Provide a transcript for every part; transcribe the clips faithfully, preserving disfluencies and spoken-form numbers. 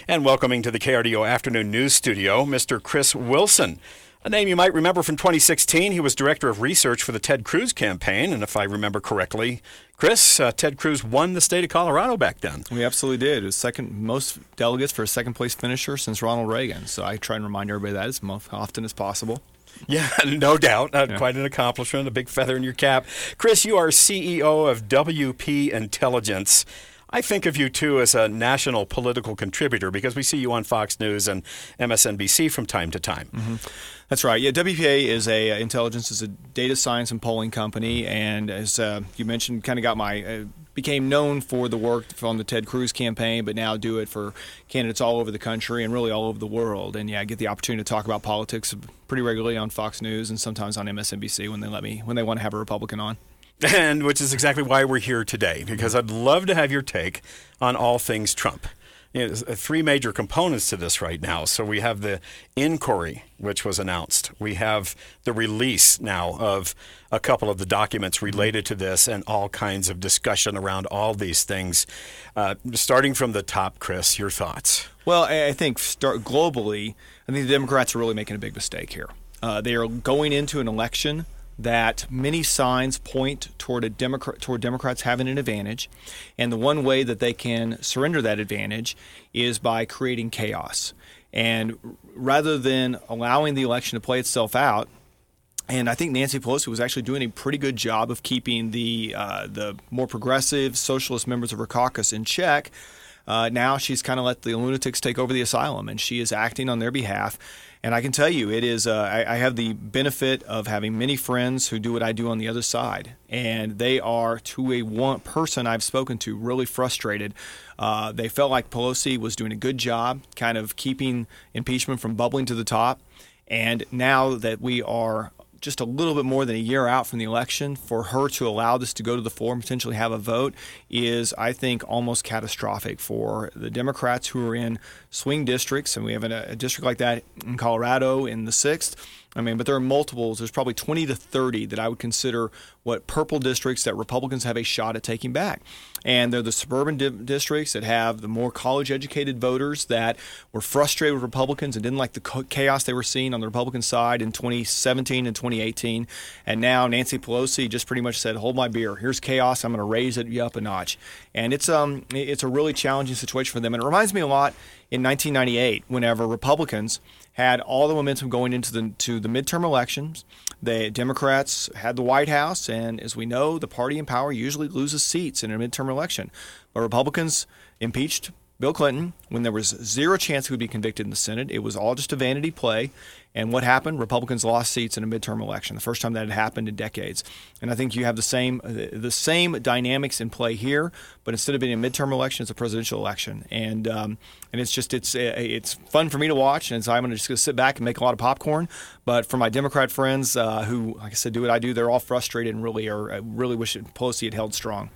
And welcoming to the K R D O Afternoon News Studio, Mister Chris Wilson. A name you might remember from twenty sixteen. He was Director of Research for the Ted Cruz campaign. And if I remember correctly, Chris, uh, Ted Cruz won the state of Colorado back then. We absolutely did. It was second most delegates for a second-place finisher since Ronald Reagan. So I try and remind everybody of that as most often as possible. Yeah, no doubt. Uh, yeah. Quite an accomplishment, a big feather in your cap. Chris, you are C E O of W P Intelligence. I think of you, too, as a national political contributor because we see you on Fox News and M S N B C from time to time. Mm-hmm. That's right. Yeah, W P A is a uh, intelligence is a data science and polling company, and as uh, you mentioned, kind of got my uh, became known for the work on the Ted Cruz campaign, but now do it for candidates all over the country and really all over the world. And yeah, I get the opportunity to talk about politics pretty regularly on Fox News and sometimes on M S N B C when they let me when they want to have a Republican on. And which is exactly why we're here today, because I'd love to have your take on all things Trump. You know, there's three major components to this right now. So we have the inquiry, which was announced. We have the release now of a couple of the documents related to this and all kinds of discussion around all these things. Uh, starting from the top, Chris, your thoughts? Well, I think start globally, I think the Democrats are really making a big mistake here. Uh, they are going into an election that many signs point toward a Democrat, toward Democrats having an advantage, and the one way that they can surrender that advantage is by creating chaos. And rather than allowing the election to play itself out, and I think Nancy Pelosi was actually doing a pretty good job of keeping the uh, the more progressive socialist members of her caucus in check. Uh, now she's kind of let the lunatics take over the asylum, and she is acting on their behalf. And I can tell you, it is. Uh, I, I have the benefit of having many friends who do what I do on the other side, and they are, to a one person I've spoken to, really frustrated. Uh, they felt like Pelosi was doing a good job, kind of keeping impeachment from bubbling to the top. And now that we are just a little bit more than a year out from the election, for her to allow this to go to the floor and potentially have a vote is, I think, almost catastrophic for the Democrats who are in swing districts. And we have a, a district like that in Colorado in the sixth. I mean, but there are multiples. There's probably twenty to thirty that I would consider what purple districts that Republicans have a shot at taking back. And they're the suburban di- districts that have the more college-educated voters that were frustrated with Republicans and didn't like the co- chaos they were seeing on the Republican side in twenty seventeen and twenty eighteen. And now Nancy Pelosi just pretty much said, hold my beer. Here's chaos. I'm going to raise it up a notch. And it's um it's a really challenging situation for them. And it reminds me a lot in nineteen ninety-eight, whenever Republicans had all the momentum going into the to the midterm elections. The Democrats had the White House, and as we know, the party in power usually loses seats in a midterm election. But Republicans impeached Bill Clinton when there was zero chance he would be convicted in the Senate. It was all just a vanity play. And what happened? Republicans lost seats in a midterm election, the first time that had happened in decades. And I think you have the same the same dynamics in play here, but instead of being a midterm election, it's a presidential election. And um, and it's just it's it's fun for me to watch, and so I'm going to just gonna sit back and make a lot of popcorn. But for my Democrat friends uh, who, like I said, do what I do, they're all frustrated and really are really wish Pelosi had held strong.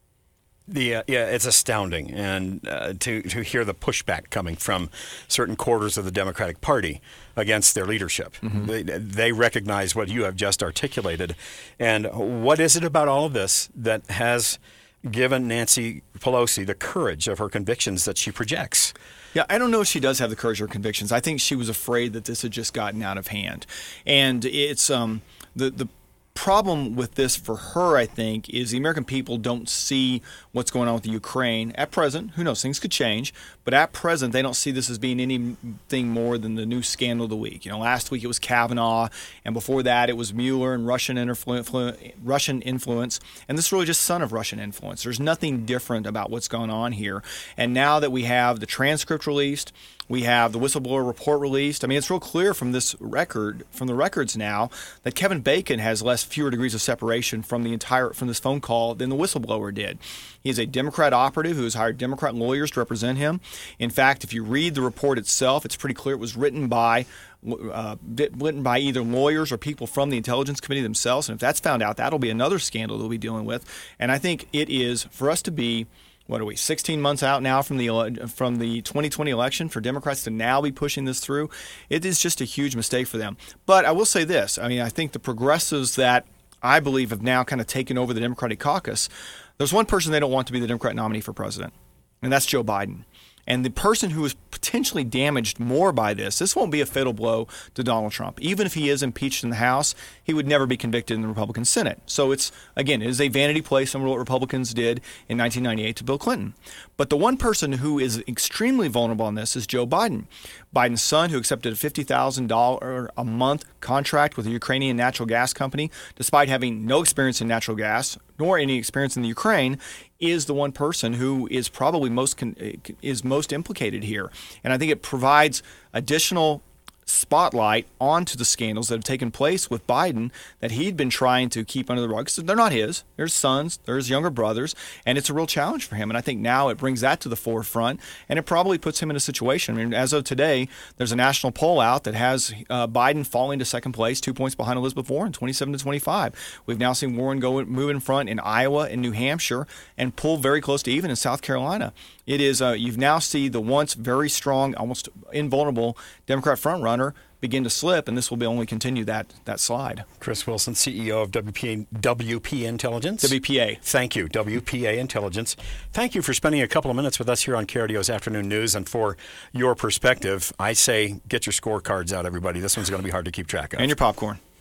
The, uh, yeah, it's astounding, and uh, to to hear the pushback coming from certain quarters of the Democratic Party against their leadership. Mm-hmm. They, they recognize what you have just articulated. And what is it about all of this that has given Nancy Pelosi the courage of her convictions that she projects? Yeah, I don't know if she does have the courage of her convictions. I think she was afraid that this had just gotten out of hand. And it's um the the problem with this for her, I think, is the American people don't see what's going on with the Ukraine at present. Who knows? Things could change. But at present, they don't see this as being anything more than the new scandal of the week. You know, last week it was Kavanaugh, and before that it was Mueller and Russian, interflu- Russian influence. And this is really just son of Russian influence. There's nothing different about what's going on here. And now that we have the transcript released, we have the whistleblower report released. I mean, it's real clear from this record, from the records now, that Kevin Bacon has less fewer degrees of separation from the entire from this phone call than the whistleblower did. He is a Democrat operative who has hired Democrat lawyers to represent him. In fact, if you read the report itself, it's pretty clear it was written by uh, written by either lawyers or people from the Intelligence Committee themselves. And if that's found out, that'll be another scandal that we'll be dealing with. And I think it is for us to be, what are we, sixteen months out now from the from the twenty twenty election, for Democrats to now be pushing this through. It is just a huge mistake for them. But I will say this. I mean, I think the progressives that I believe have now kind of taken over the Democratic caucus, there's one person they don't want to be the Democrat nominee for president, and that's Joe Biden. And the person who is potentially damaged more by this. This won't be a fatal blow to Donald Trump. Even if he is impeached in the House, he would never be convicted in the Republican Senate. So it's, again, it is a vanity play, similar to what Republicans did in nineteen ninety-eight to Bill Clinton. But the one person who is extremely vulnerable on this is Joe Biden. Biden's son, who accepted a fifty thousand dollars a month contract with a Ukrainian natural gas company, despite having no experience in natural gas, nor any experience in the Ukraine, is the one person who is probably most con- is most implicated here. And I think it provides additional spotlight onto the scandals that have taken place with Biden that he'd been trying to keep under the rug. So they're not his. There's sons, there's younger brothers, and it's a real challenge for him. And I think now it brings that to the forefront, and it probably puts him in a situation. I mean, as of today, there's a national poll out that has uh, Biden falling to second place, two points behind Elizabeth Warren, twenty-seven to twenty-five. We've now seen Warren go move in front in Iowa and New Hampshire and pull very close to even in South Carolina. It is uh, you've now see the once very strong, almost invulnerable Democrat frontrunner begin to slip, and this will be only continue that that slide. Chris Wilson, C E O of W P A, W P Intelligence. W P A. Thank you, W P A Intelligence. Thank you for spending a couple of minutes with us here on K R D O's Afternoon News, and for your perspective. I say get your scorecards out, everybody. This one's going to be hard to keep track of. And your popcorn.